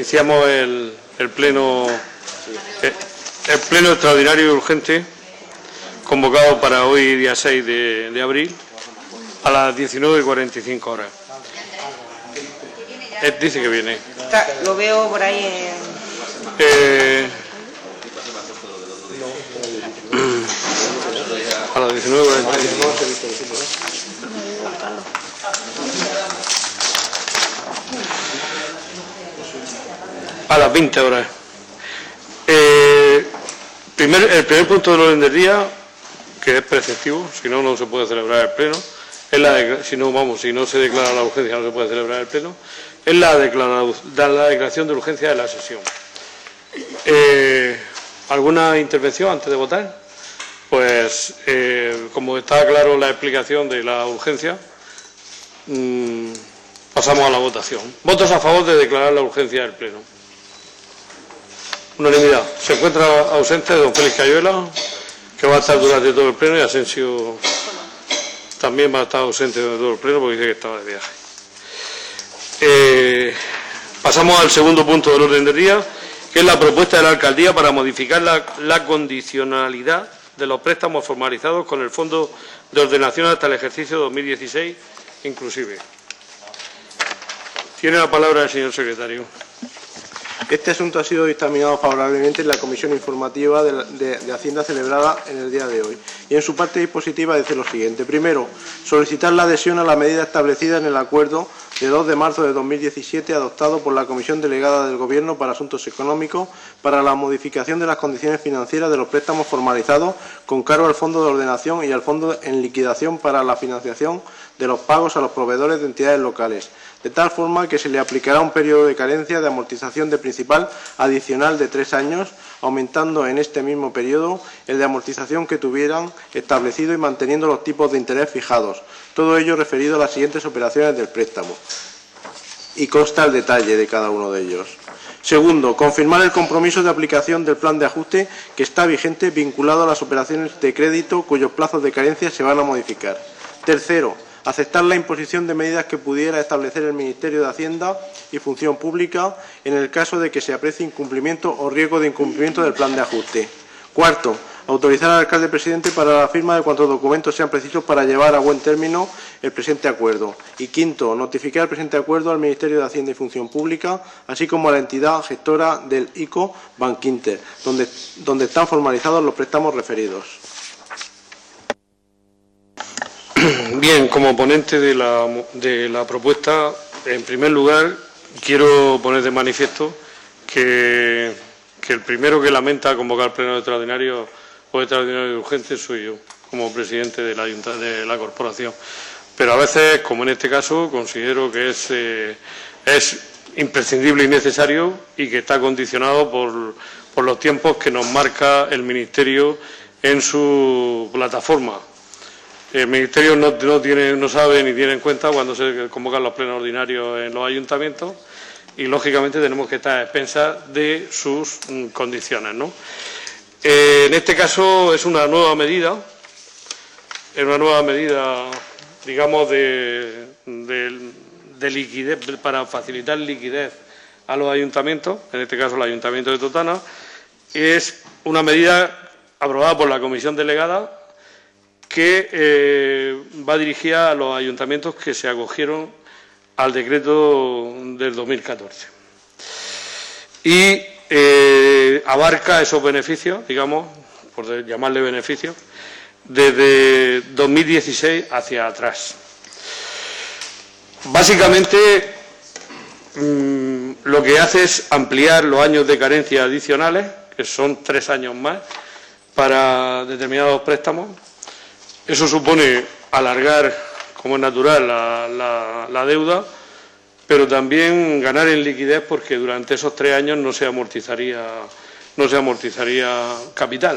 Iniciamos el pleno extraordinario y urgente convocado para hoy, día 6 de abril, a las 19:45 horas. Dice que viene. Lo veo por ahí a las 19:45. A las 20 horas. El primer punto del orden del día, que es preceptivo, si no, no se puede celebrar el pleno, es si no se declara la urgencia, no se puede celebrar el pleno, es la declaración de urgencia de la sesión. ¿Alguna intervención antes de votar? Pues, como está claro la explicación de la urgencia, pasamos a la votación. ¿Votos a favor de declarar la urgencia del pleno? Unanimidad. Se encuentra ausente don Félix Cayuela, que va a estar durante todo el pleno, y Asensio también va a estar ausente durante todo el pleno porque dice que estaba de viaje. Pasamos al segundo punto del orden del día, que es la propuesta de la alcaldía para modificar la condicionalidad de los préstamos formalizados con el Fondo de Ordenación hasta el ejercicio 2016 inclusive. Tiene la palabra el señor secretario. Este asunto ha sido dictaminado favorablemente en la comisión informativa de Hacienda celebrada en el día de hoy. Y en su parte dispositiva dice lo siguiente. Primero, solicitar la adhesión a la medida establecida en el acuerdo de 2 de marzo de 2017 adoptado por la Comisión Delegada del Gobierno para Asuntos Económicos para la modificación de las condiciones financieras de los préstamos formalizados con cargo al Fondo de Ordenación y al Fondo en liquidación para la financiación de los pagos a los proveedores de entidades locales, de tal forma que se le aplicará un periodo de carencia de amortización de principal adicional de 3 años, aumentando en este mismo periodo el de amortización que tuvieran establecido y manteniendo los tipos de interés fijados. Todo ello referido a las siguientes operaciones del préstamo. Y consta el detalle de cada uno de ellos. Segundo, confirmar el compromiso de aplicación del plan de ajuste que está vigente vinculado a las operaciones de crédito cuyos plazos de carencia se van a modificar. Tercero, aceptar la imposición de medidas que pudiera establecer el Ministerio de Hacienda y Función Pública en el caso de que se aprecie incumplimiento o riesgo de incumplimiento del plan de ajuste. Cuarto, autorizar al alcalde presidente para la firma de cuantos documentos sean precisos para llevar a buen término el presente acuerdo. Y quinto, notificar el presente acuerdo al Ministerio de Hacienda y Función Pública, así como a la entidad gestora del ICO Bankinter, donde están formalizados los préstamos referidos. Bien, como ponente de la propuesta, en primer lugar, quiero poner de manifiesto que el primero que lamenta convocar pleno extraordinario o extraordinario urgente soy yo, como presidente de la corporación. Pero a veces, como en este caso, considero que es imprescindible y necesario y que está condicionado por los tiempos que nos marca el Ministerio en su plataforma. El Ministerio no sabe ni tiene en cuenta cuando se convocan los plenos ordinarios en los ayuntamientos y, lógicamente, tenemos que estar a expensas de sus condiciones, ¿no? En este caso es una nueva medida, digamos, de liquidez, para facilitar liquidez a los ayuntamientos, en este caso el Ayuntamiento de Totana. Es una medida aprobada por la Comisión Delegada que va dirigida a los ayuntamientos que se acogieron al decreto del 2014. Y abarca esos beneficios, digamos, por llamarle beneficios, desde 2016 hacia atrás. Básicamente, lo que hace es ampliar los años de carencia adicionales, que son 3 años más, para determinados préstamos. Eso supone alargar, como es natural, la deuda, pero también ganar en liquidez porque durante esos 3 años no se amortizaría capital.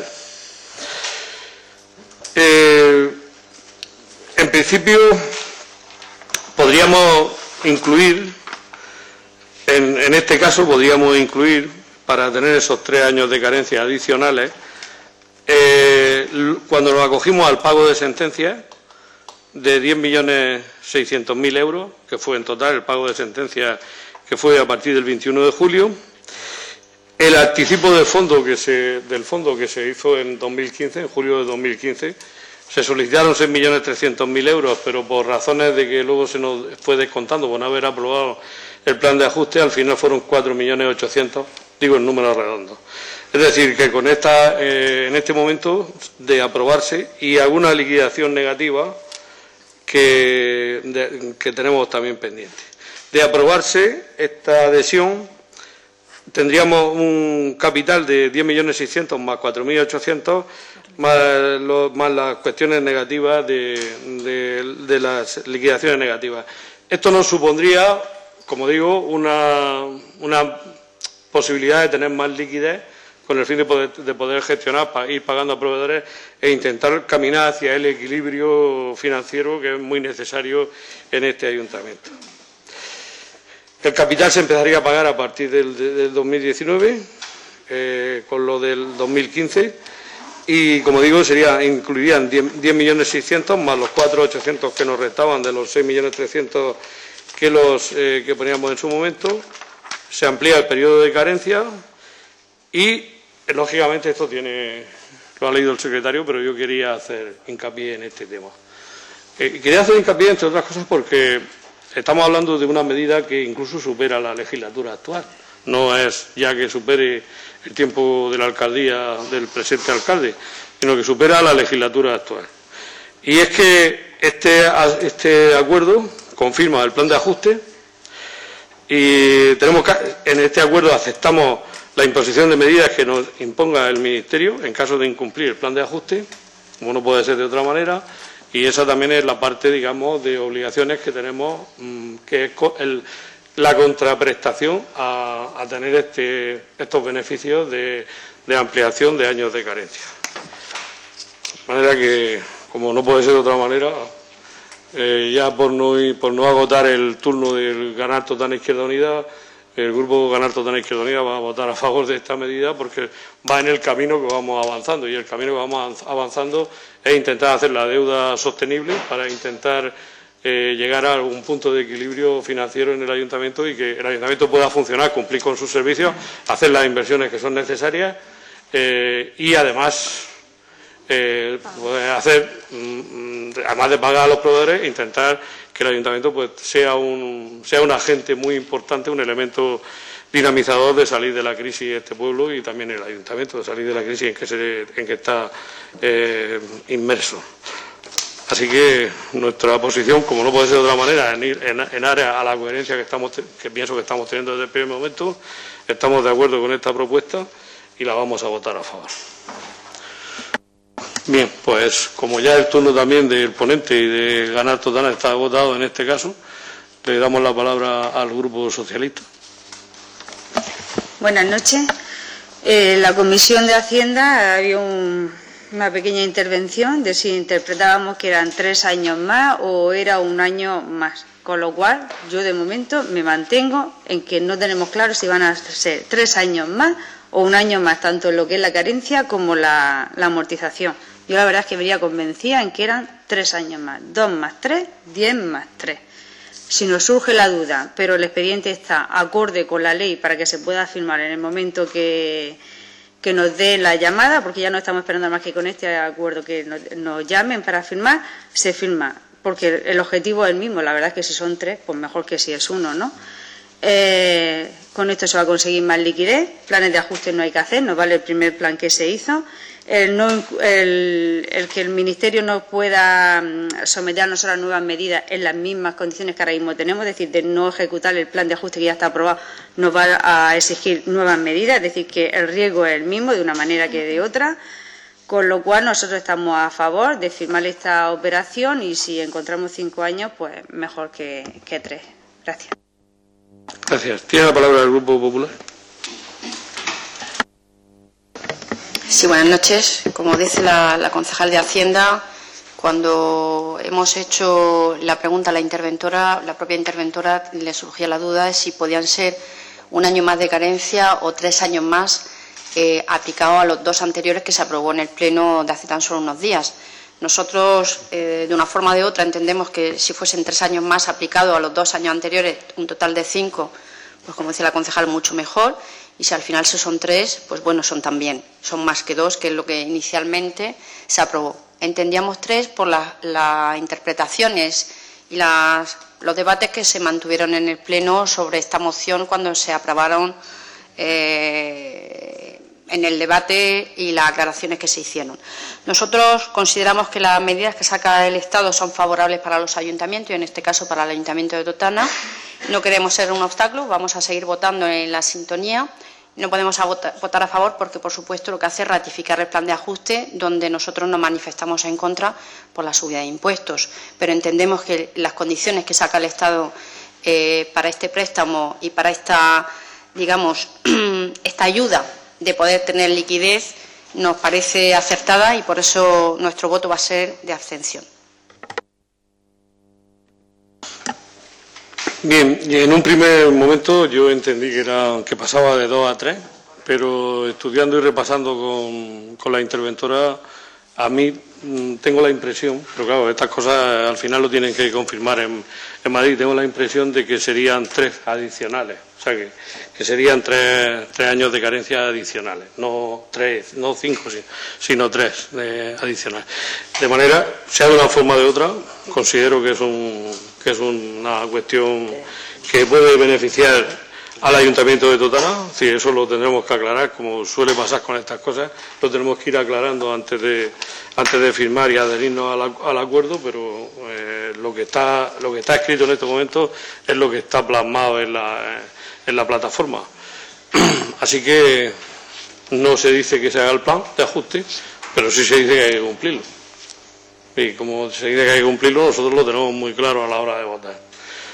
En principio, podríamos incluir, en este caso, para tener esos 3 años de carencia adicionales, cuando nos acogimos al pago de sentencias de 10.600.000 euros, que fue en total el pago de sentencias que fue a partir del 21 de julio. El anticipo del fondo que se hizo en 2015, en julio de 2015, se solicitaron 6.300.000 euros, pero por razones de que luego se nos fue descontando por no haber aprobado el plan de ajuste, al final fueron 4.800.000, digo en números redondos. Es decir, que con en este momento de aprobarse y alguna liquidación negativa que tenemos también pendiente. De aprobarse esta adhesión, tendríamos un capital de 10.600.000 más 4.800.000 más las cuestiones negativas de las liquidaciones negativas. Esto nos supondría, como digo, una posibilidad de tener más liquidez con el fin de poder gestionar, ir pagando a proveedores e intentar caminar hacia el equilibrio financiero que es muy necesario en este ayuntamiento. El capital se empezaría a pagar a partir del 2019, con lo del 2015, y, como digo, incluirían 10.600.000 más los 4.800.000 que nos restaban de los 6.300.000 que poníamos en su momento. Se amplía el periodo de carencia y, lógicamente, esto lo ha leído el secretario, pero yo quería hacer hincapié en este tema. Quería hacer hincapié, entre otras cosas, porque estamos hablando de una medida que incluso supera la legislatura actual. No es ya que supere el tiempo de la alcaldía del presente alcalde, sino que supera la legislatura actual. Y es que este acuerdo confirma el plan de ajuste y en este acuerdo aceptamos la imposición de medidas que nos imponga el Ministerio en caso de incumplir el plan de ajuste, como no puede ser de otra manera, y esa también es la parte, digamos, de obligaciones que tenemos, que es la contraprestación a tener estos beneficios de ampliación de años de carencia. De manera que, como no puede ser de otra manera, ya por no agotar el turno del Ganar Totana Izquierda Unida, el Grupo Ganar Totana Izquierda Unida va a votar a favor de esta medida porque va en el camino que vamos avanzando, y el camino que vamos avanzando es intentar hacer la deuda sostenible para intentar llegar a algún punto de equilibrio financiero en el ayuntamiento y que el ayuntamiento pueda funcionar, cumplir con sus servicios, hacer las inversiones que son necesarias y además además de pagar a los proveedores, intentar que el ayuntamiento pues sea un agente muy importante, un elemento dinamizador de salir de la crisis este pueblo y también el ayuntamiento de salir de la crisis en que está inmerso. Así que nuestra posición, como no puede ser de otra manera, en área a la coherencia que pienso que estamos teniendo desde el primer momento, estamos de acuerdo con esta propuesta y la vamos a votar a favor. Bien, pues como ya el turno también del ponente y de Ganar Totana está votado en este caso, le damos la palabra al Grupo Socialista. Buenas noches. En la Comisión de Hacienda había una pequeña intervención de si interpretábamos que eran 3 años más o era un año más. Con lo cual, yo de momento me mantengo en que no tenemos claro si van a ser 3 años más o un año más, tanto en lo que es la carencia como la amortización. Yo la verdad es que venía convencida en que eran 3 años más, 2 más 3, 10 más 3. Si nos surge la duda, pero el expediente está acorde con la ley para que se pueda firmar en el momento que nos dé la llamada, porque ya no estamos esperando más que con este acuerdo que nos llamen para firmar, se firma, porque el objetivo es el mismo. La verdad es que si son 3, pues mejor que si es 1, ¿no? Con esto se va a conseguir más liquidez, planes de ajuste no hay que hacer, nos vale el primer plan que se hizo. El que el Ministerio nos pueda someter a nosotros a nuevas medidas en las mismas condiciones que ahora mismo tenemos, es decir, de no ejecutar el plan de ajuste que ya está aprobado, nos va a exigir nuevas medidas, es decir, que el riesgo es el mismo de una manera que de otra, con lo cual nosotros estamos a favor de firmar esta operación y si encontramos 5 años, pues mejor que 3. Gracias. Gracias. Tiene la palabra el Grupo Popular. Sí, buenas noches. Como dice la concejal de Hacienda, cuando hemos hecho la pregunta a la propia interventora le surgía la duda de si podían ser un año más de carencia o 3 años más aplicado a los 2 anteriores que se aprobó en el Pleno de hace tan solo unos días. Nosotros, de una forma o de otra, entendemos que si fuesen 3 años más aplicado a los 2 años anteriores, un total de 5, pues como decía la concejal, mucho mejor. Y si al final son 3, pues bueno, son también, son más que 2, que es lo que inicialmente se aprobó. Entendíamos 3 por las interpretaciones y los debates que se mantuvieron en el Pleno sobre esta moción cuando se aprobaron en el debate y las aclaraciones que se hicieron. Nosotros consideramos que las medidas que saca el Estado son favorables para los ayuntamientos y, en este caso, para el Ayuntamiento de Totana. No queremos ser un obstáculo, vamos a seguir votando en la sintonía. No podemos votar a favor porque, por supuesto, lo que hace es ratificar el plan de ajuste, donde nosotros nos manifestamos en contra por la subida de impuestos. Pero entendemos que las condiciones que saca el Estado para este préstamo y para esta, digamos, esta ayuda de poder tener liquidez nos parece acertada y por eso nuestro voto va a ser de abstención. Bien, y en un primer momento yo entendí que pasaba de 2 a 3, pero estudiando y repasando con la interventora, a mí tengo la impresión, pero claro, estas cosas al final lo tienen que confirmar en Madrid, tengo la impresión de que serían 3 adicionales, o sea que serían 3 años de carencia adicionales, no 5, sino 3 adicionales. De manera, sea de una forma o de otra, considero que es una cuestión que puede beneficiar al Ayuntamiento de Totana. Sí, eso lo tendremos que aclarar, como suele pasar con estas cosas, lo tenemos que ir aclarando antes de firmar y adherirnos al acuerdo, pero lo que está escrito en este momento es lo que está plasmado en la plataforma. Así que no se dice que se haga el plan de ajuste, pero sí se dice que hay que cumplirlo. Y como se dice que hay que cumplirlo, nosotros lo tenemos muy claro a la hora de votar.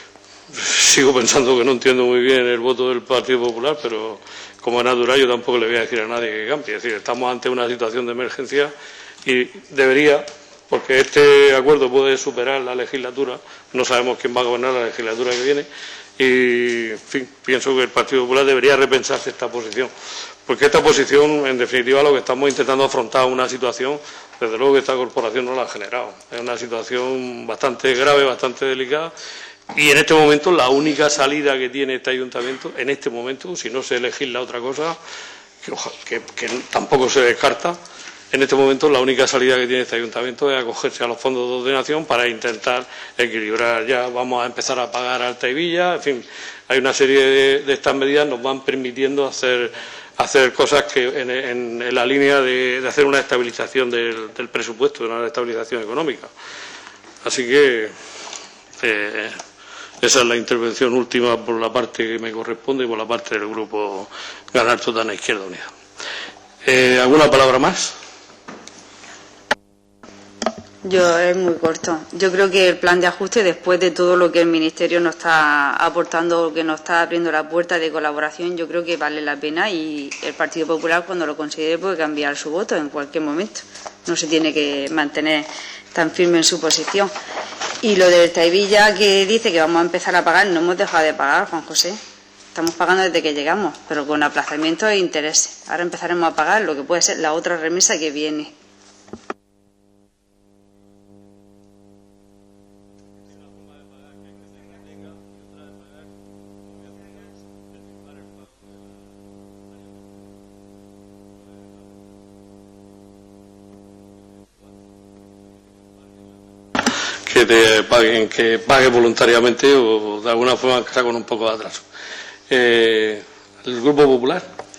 Sigo pensando que no entiendo muy bien el voto del Partido Popular, pero como es natural yo tampoco le voy a decir a nadie que cambie. Es decir, estamos ante una situación de emergencia y debería, porque este acuerdo puede superar la legislatura, no sabemos quién va a gobernar la legislatura que viene, y en fin, pienso que el Partido Popular debería repensarse esta posición, porque esta posición, en definitiva, lo que estamos intentando afrontar una situación, desde luego que esta corporación no la ha generado. Es una situación bastante grave, bastante delicada. Y en este momento la única salida que tiene este ayuntamiento, en este momento, si no se legisla otra cosa, que tampoco se descarta, en este momento la única salida que tiene este ayuntamiento es acogerse a los fondos de ordenación para intentar equilibrar. Ya vamos a empezar a pagar Alta y Villa, en fin, hay una serie de estas medidas que nos van permitiendo hacer cosas que en la línea de hacer una estabilización del presupuesto, una estabilización económica. Así que esa es la intervención última por la parte que me corresponde y por la parte del grupo Ganar Totana Izquierda Unida. ¿Alguna palabra más? Es muy corto. Yo creo que el plan de ajuste, después de todo lo que el Ministerio nos está aportando, que nos está abriendo la puerta de colaboración, yo creo que vale la pena y el Partido Popular, cuando lo considere, puede cambiar su voto en cualquier momento. No se tiene que mantener tan firme en su posición. Y lo del Taivilla, que dice que vamos a empezar a pagar, no hemos dejado de pagar, Juan José. Estamos pagando desde que llegamos, pero con aplazamiento e intereses. Ahora empezaremos a pagar lo que puede ser la otra remesa que viene. Que pague voluntariamente o de alguna forma que sea con un poco de atraso. ¿El Grupo Popular?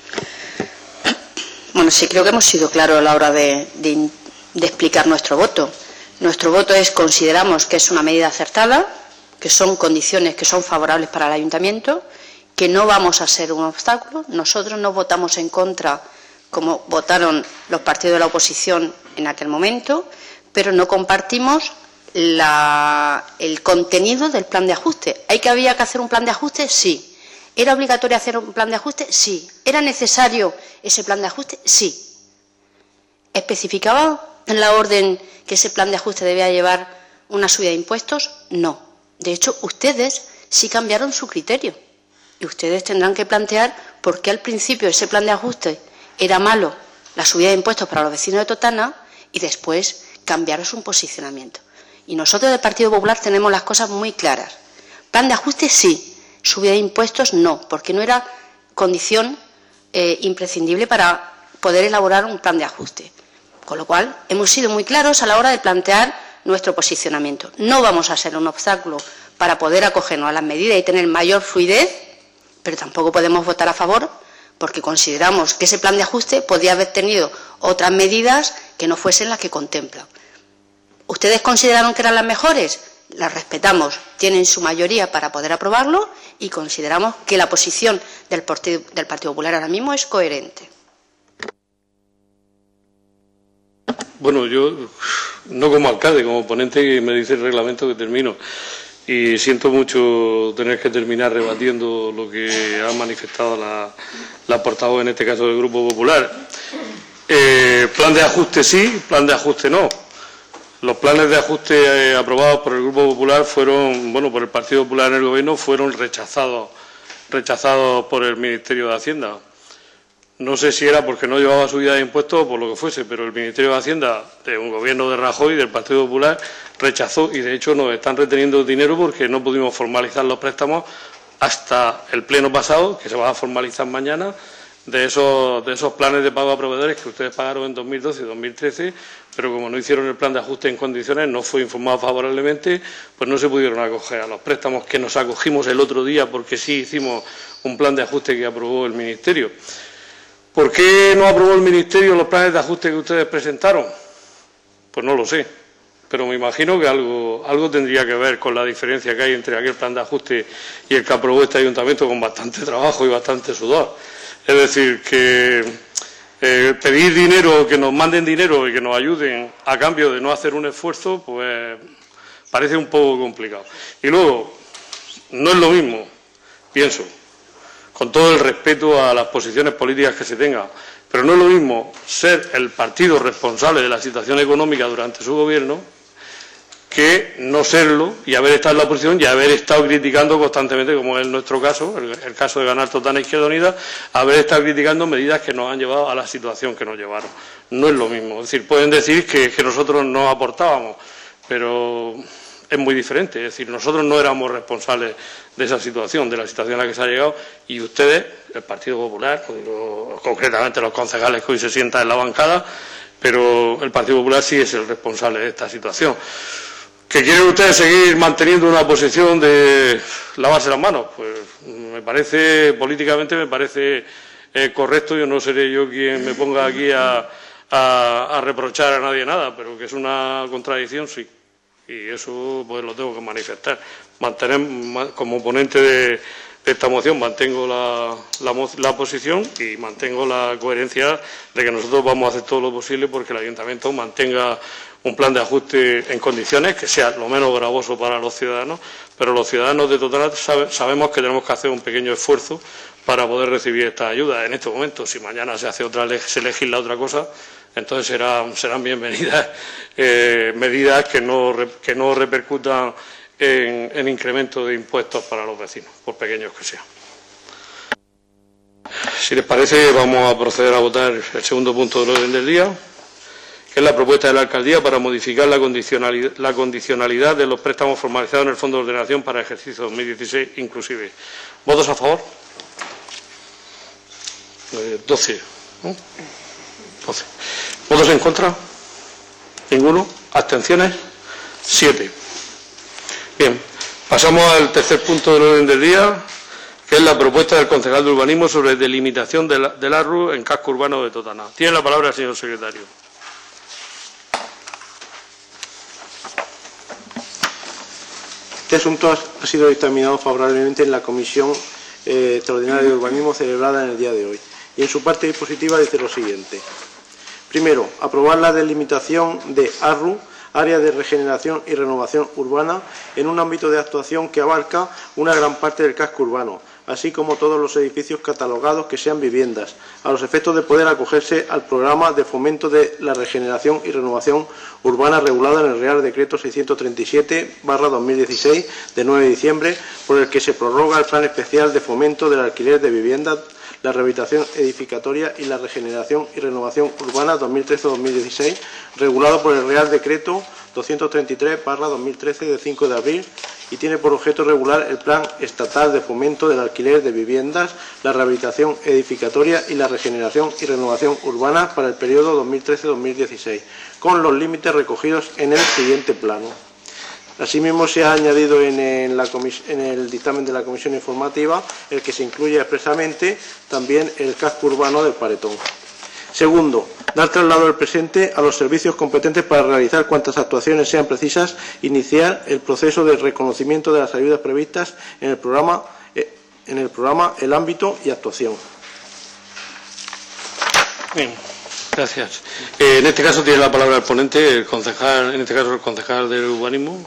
Bueno, sí, creo que hemos sido claros a la hora de explicar nuestro voto. Nuestro voto es, consideramos que es una medida acertada, que son condiciones que son favorables para el Ayuntamiento, que no vamos a ser un obstáculo. Nosotros no votamos en contra como votaron los partidos de la oposición en aquel momento, pero no compartimos el contenido del plan de ajuste. ¿Había que hacer un plan de ajuste? Sí. ¿Era obligatorio hacer un plan de ajuste? Sí. ¿Era necesario ese plan de ajuste? Sí. ¿Especificaba en la orden que ese plan de ajuste debía llevar una subida de impuestos? No. De hecho, ustedes sí cambiaron su criterio. Y ustedes tendrán que plantear por qué al principio ese plan de ajuste era malo, la subida de impuestos para los vecinos de Totana, y después cambiaron su posicionamiento. Y nosotros del Partido Popular tenemos las cosas muy claras. Plan de ajuste sí, Subida de impuestos no, porque no era condición imprescindible para poder elaborar un plan de ajuste. Con lo cual, hemos sido muy claros a la hora de plantear nuestro posicionamiento. No vamos a ser un obstáculo para poder acogernos a las medidas y tener mayor fluidez, pero tampoco podemos votar a favor porque consideramos que ese plan de ajuste podría haber tenido otras medidas que no fuesen las que contempla. ¿Ustedes consideraron que eran las mejores? Las respetamos, tienen su mayoría para poder aprobarlo y consideramos que la posición del Partido Popular ahora mismo es coherente. Bueno, yo no como alcalde, como ponente, que me dice el reglamento que termino. Y siento mucho tener que terminar rebatiendo lo que ha manifestado la portavoz, en este caso del Grupo Popular. Plan de ajuste sí, plan de ajuste no. Los planes de ajuste aprobados por el Grupo Popular fueron, bueno, por el Partido Popular en el Gobierno, fueron rechazados por el Ministerio de Hacienda. No sé si era porque no llevaba subida de impuestos o por lo que fuese, pero el Ministerio de Hacienda, de un gobierno de Rajoy, del Partido Popular, rechazó y, de hecho, nos están reteniendo dinero porque no pudimos formalizar los préstamos hasta el pleno pasado, que se va a formalizar mañana, de esos planes de pago a proveedores que ustedes pagaron en 2012 y 2013, pero como no hicieron el plan de ajuste en condiciones, no fue informado favorablemente, pues no se pudieron acoger a los préstamos que nos acogimos el otro día porque sí hicimos un plan de ajuste que aprobó el Ministerio. ¿Por qué no aprobó el Ministerio los planes de ajuste que ustedes presentaron? Pues no lo sé, pero me imagino que algo tendría que ver con la diferencia que hay entre aquel plan de ajuste y el que aprobó este ayuntamiento con bastante trabajo y bastante sudor. Es decir, que pedir dinero, que nos manden dinero y que nos ayuden a cambio de no hacer un esfuerzo, pues parece un poco complicado. Y luego, no es lo mismo, pienso, con todo el respeto a las posiciones políticas que se tengan, pero no es lo mismo ser el partido responsable de la situación económica durante su gobierno que no serlo y haber estado en la oposición y haber estado criticando constantemente, como es nuestro caso, el caso de Ganar Totana Izquierda Unida, haber estado criticando medidas que nos han llevado a la situación que nos llevaron. No es lo mismo. Es decir, pueden decir que nosotros no aportábamos, pero es muy diferente. Es decir, nosotros no éramos responsables de esa situación, de la situación a la que se ha llegado, y ustedes, el Partido Popular, concretamente los concejales que hoy se sientan en la bancada, pero el Partido Popular sí es el responsable de esta situación. ¿Que quieren ustedes seguir manteniendo una posición de lavarse las manos? Pues me parece, políticamente me parece correcto. Yo no seré yo quien me ponga aquí a reprochar a nadie nada, pero que es una contradicción, sí. Y eso pues lo tengo que manifestar. Como ponente de esta moción mantengo la posición y mantengo la coherencia de que nosotros vamos a hacer todo lo posible porque el Ayuntamiento mantenga un plan de ajuste en condiciones que sea lo menos gravoso para los ciudadanos, pero los ciudadanos de Totana sabemos que tenemos que hacer un pequeño esfuerzo para poder recibir estas ayudas. En este momento, si mañana se legisla otra cosa, entonces serán bienvenidas medidas que no repercutan en incremento de impuestos para los vecinos, por pequeños que sean. Si les parece, vamos a proceder a votar el segundo punto del orden del día, que es la propuesta de la Alcaldía para modificar la condicionalidad de los préstamos formalizados en el Fondo de Ordenación para el ejercicio 2016 inclusive. ¿Votos a favor? 12. ¿No? 12. ¿Votos en contra? ¿Ninguno? ¿Abstenciones? 7. Bien, pasamos al tercer punto del orden del día, que es la propuesta del concejal de urbanismo sobre delimitación del ARRU en casco urbano de Totana. Tiene la palabra el señor secretario. Este asunto ha sido dictaminado favorablemente en la Comisión Extraordinaria de Urbanismo celebrada en el día de hoy. Y en su parte dispositiva dice lo siguiente. Primero, aprobar la delimitación de ARRU, Área de Regeneración y Renovación Urbana, en un ámbito de actuación que abarca una gran parte del casco urbano, así como todos los edificios catalogados que sean viviendas, a los efectos de poder acogerse al programa de fomento de la regeneración y renovación urbana regulada en el Real Decreto 637/2016 de 9 de diciembre, por el que se prorroga el Plan Especial de Fomento del Alquiler de Viviendas, la Rehabilitación Edificatoria y la Regeneración y Renovación Urbana 2013-2016, regulado por el Real Decreto 233/2013 de 5 de abril y tiene por objeto regular el Plan Estatal de Fomento del Alquiler de Viviendas, la rehabilitación edificatoria y la regeneración y renovación urbana para el periodo 2013-2016, con los límites recogidos en el siguiente plano. Asimismo, se ha añadido en el dictamen de la Comisión Informativa el que se incluye expresamente también el casco urbano del Paretón. Segundo, dar traslado del presente a los servicios competentes para realizar cuantas actuaciones sean precisas, iniciar el proceso de reconocimiento de las ayudas previstas en el programa, el ámbito y actuación. Bien, gracias. En este caso tiene la palabra el ponente, el concejal, en este caso el concejal del urbanismo.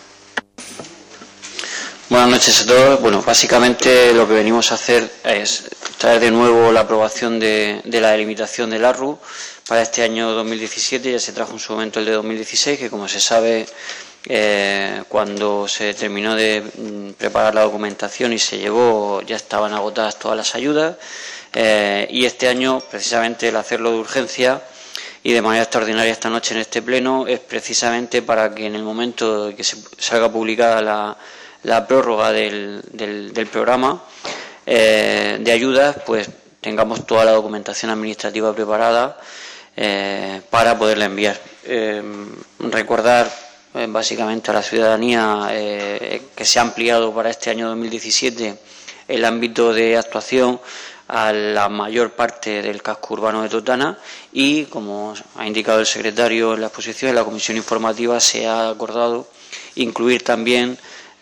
Buenas noches a todos. Bueno, básicamente lo que venimos a hacer es traer de nuevo la aprobación de la delimitación del ARRU para este año 2017. Ya se trajo en su momento el de 2016, que como se sabe, cuando se terminó de preparar la documentación y se llevó, ya estaban agotadas todas las ayudas. Y este año, precisamente, el hacerlo de urgencia y de manera extraordinaria esta noche en este pleno es precisamente para que en el momento de que se salga publicada la prórroga del programa de ayudas, pues tengamos toda la documentación administrativa preparada para poderla enviar. Recordar básicamente a la ciudadanía que se ha ampliado para este año 2017 el ámbito de actuación a la mayor parte del casco urbano de Totana y, como ha indicado el secretario en la exposición, en la comisión informativa se ha acordado incluir también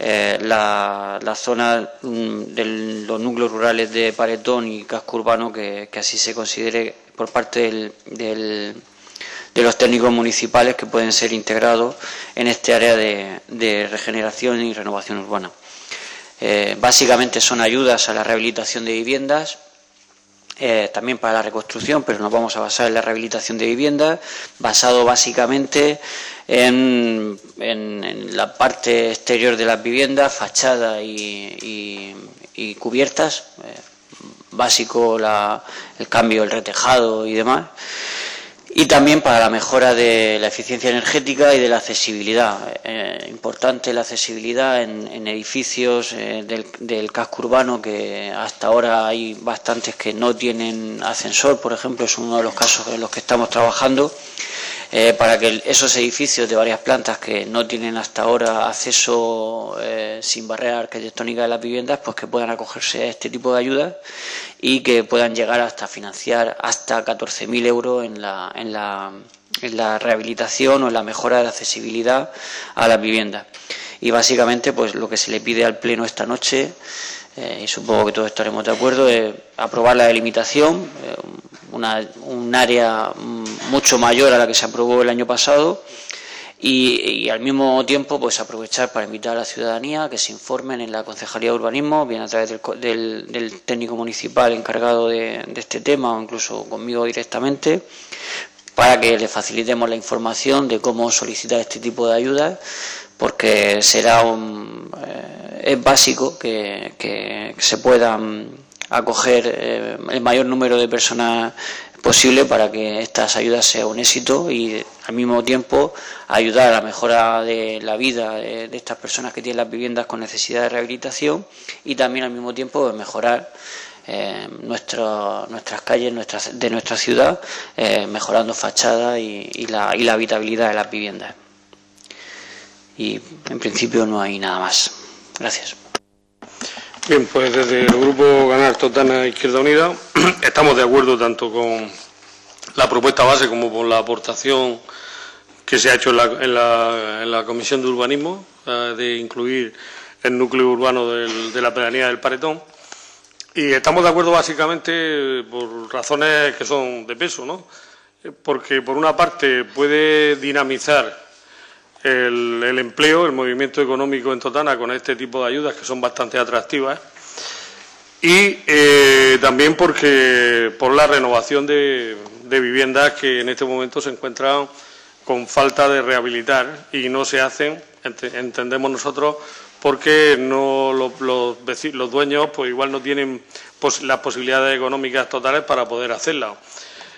la zona de los núcleos rurales de Paretón y casco urbano que así se considere por parte de los técnicos municipales que pueden ser integrados en este área de regeneración y renovación urbana. Básicamente son ayudas a la rehabilitación de viviendas, también para la reconstrucción, pero nos vamos a basar en la rehabilitación de viviendas, basado básicamente en la parte exterior de las viviendas, fachada y cubiertas, básico el cambio, el retejado y demás, y también para la mejora de la eficiencia energética y de la accesibilidad. Importante la accesibilidad en edificios del casco urbano, que hasta ahora hay bastantes que no tienen ascensor, por ejemplo, es uno de los casos en los que estamos trabajando, para que esos edificios de varias plantas que no tienen hasta ahora acceso sin barrera arquitectónica de las viviendas, pues que puedan acogerse a este tipo de ayudas y que puedan llegar hasta financiar hasta 14.000 euros en la rehabilitación o en la mejora de la accesibilidad a las viviendas. Y básicamente, pues lo que se le pide al Pleno esta noche, y supongo que todos estaremos de acuerdo, es aprobar la delimitación, un área mucho mayor a la que se aprobó el año pasado, y al mismo tiempo pues aprovechar para invitar a la ciudadanía a que se informen en la Concejalía de Urbanismo, bien a través del técnico municipal encargado de este tema o incluso conmigo directamente, para que le facilitemos la información de cómo solicitar este tipo de ayudas, porque es básico que se puedan acoger el mayor número de personas posible para que estas ayudas sean un éxito y al mismo tiempo ayudar a la mejora de la vida de estas personas que tienen las viviendas con necesidad de rehabilitación y también al mismo tiempo mejorar nuestras calles de nuestra ciudad, mejorando fachadas y la habitabilidad de las viviendas. Y en principio no hay nada más. Gracias. Bien, pues desde el Grupo Ganar Totana Izquierda Unida estamos de acuerdo tanto con la propuesta base como con la aportación que se ha hecho en la Comisión de Urbanismo, de incluir el núcleo urbano de la pedanía del Paretón. Y estamos de acuerdo básicamente por razones que son de peso, ¿no? Porque por una parte puede dinamizar el empleo, el movimiento económico en Totana con este tipo de ayudas que son bastante atractivas y también por la renovación de viviendas que en este momento se encuentran con falta de rehabilitar y no se hacen, entendemos nosotros, porque no los dueños pues igual no tienen las posibilidades económicas totales para poder hacerlas.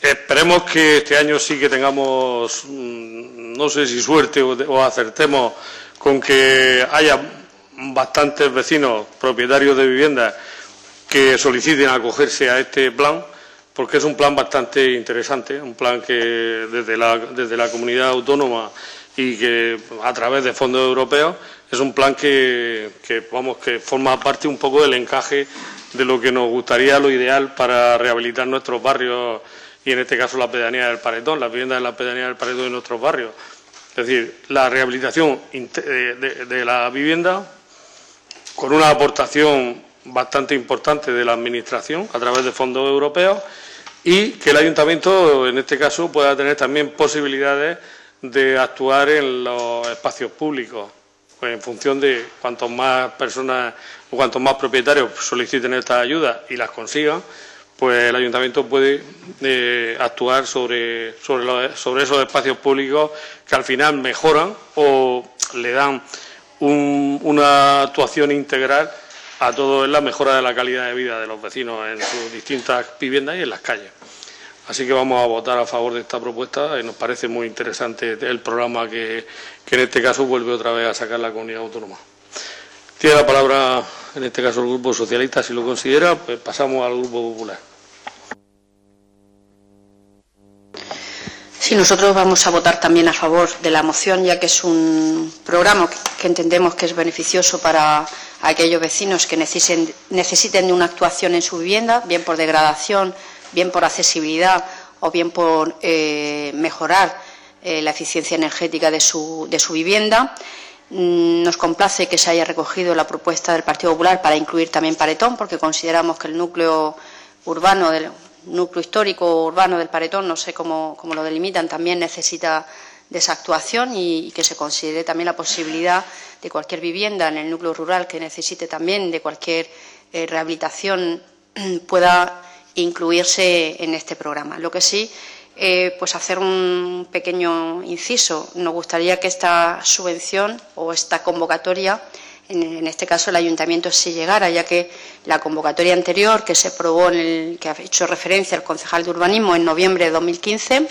esperemos que este año sí que tengamos, no sé si suerte o acertemos con que haya bastantes vecinos propietarios de viviendas que soliciten acogerse a este plan, porque es un plan bastante interesante, un plan que desde la comunidad autónoma y que a través de fondos europeos es un plan que forma parte un poco del encaje de lo que nos gustaría, lo ideal para rehabilitar nuestros barrios y en este caso la pedanía del Paretón, las viviendas de la pedanía del Paretón de nuestros barrios. Es decir, la rehabilitación de la vivienda con una aportación bastante importante de la Administración a través de fondos europeos y que el Ayuntamiento, en este caso, pueda tener también posibilidades de actuar en los espacios públicos, pues en función de cuantos más personas o cuantos más propietarios soliciten estas ayudas y las consigan, pues el Ayuntamiento puede actuar sobre esos espacios públicos que al final mejoran o le dan una actuación integral a todo en la mejora de la calidad de vida de los vecinos en sus distintas viviendas y en las calles. Así que vamos a votar a favor de esta propuesta. Nos parece muy interesante el programa que en este caso vuelve otra vez a sacar la comunidad autónoma. Tiene la palabra, en este caso, el Grupo Socialista, si lo considera, pues pasamos al Grupo Popular. Sí, nosotros vamos a votar también a favor de la moción, ya que es un programa que entendemos que es beneficioso para aquellos vecinos que necesiten de una actuación en su vivienda, bien por degradación, bien por accesibilidad o bien por mejorar la eficiencia energética de su vivienda. Nos complace que se haya recogido la propuesta del Partido Popular para incluir también Paretón, porque consideramos que el núcleo urbano, núcleo histórico urbano del Paretón, no sé cómo lo delimitan, también necesita de esa actuación y que se considere también la posibilidad de cualquier vivienda en el núcleo rural que necesite también de cualquier rehabilitación pueda incluirse en este programa. Lo que sí, pues hacer un pequeño inciso. Nos gustaría que esta subvención o esta convocatoria, en este caso el Ayuntamiento, sí llegara, ya que la convocatoria anterior que se aprobó, que ha hecho referencia el concejal de urbanismo en noviembre de 2015,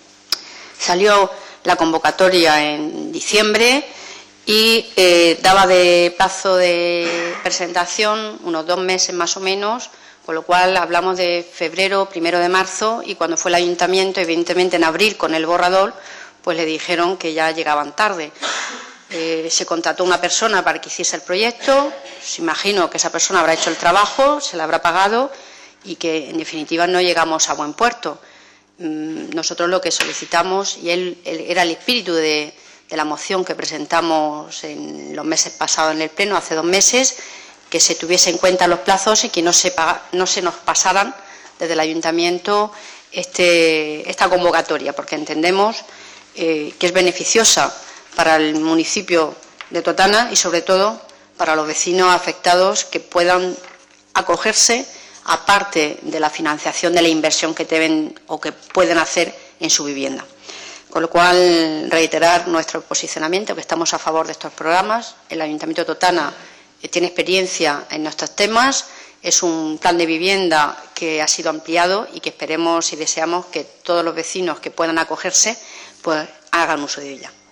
salió la convocatoria en diciembre y daba de plazo de presentación unos 2 meses más o menos, con lo cual hablamos de febrero, 1 de marzo, y cuando fue el Ayuntamiento, evidentemente en abril con el borrador, pues le dijeron que ya llegaban tarde. Se contrató una persona para que hiciese el proyecto, se imagino que esa persona habrá hecho el trabajo, se le habrá pagado y que en definitiva no llegamos a buen puerto. Nosotros lo que solicitamos, y era el espíritu de la moción que presentamos en los meses pasados en el Pleno, hace 2 meses, que se tuviese en cuenta los plazos y que no se nos pasaran desde el Ayuntamiento esta convocatoria, porque entendemos que es beneficiosa para el municipio de Totana y, sobre todo, para los vecinos afectados que puedan acogerse, aparte de la financiación de la inversión que deben o que pueden hacer en su vivienda. Con lo cual, reiterar nuestro posicionamiento, que estamos a favor de estos programas. El Ayuntamiento de Totana tiene experiencia en estos temas, es un plan de vivienda que ha sido ampliado y que esperemos y deseamos que todos los vecinos que puedan acogerse pues hagan uso de ella.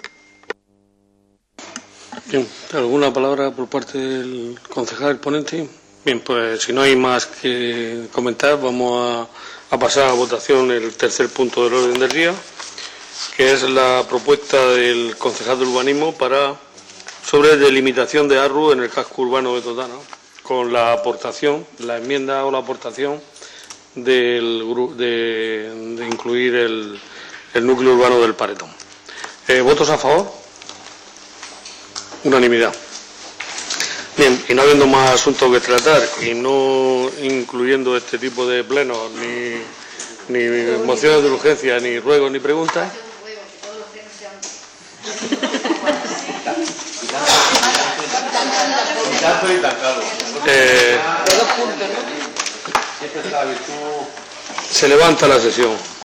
Bien, ¿alguna palabra por parte del concejal ponente? Bien, pues si no hay más que comentar, vamos a pasar a votación el tercer punto del orden del día, que es la propuesta del concejal de urbanismo sobre delimitación de ARRU en el casco urbano de Totana, con la aportación, la enmienda o la aportación de incluir el núcleo urbano del Paretón. ¿Votos a favor? Unanimidad. Bien, y no habiendo más asuntos que tratar y no incluyendo este tipo de plenos, ni mociones de urgencia, ni ruegos, ni preguntas. Se levanta la sesión.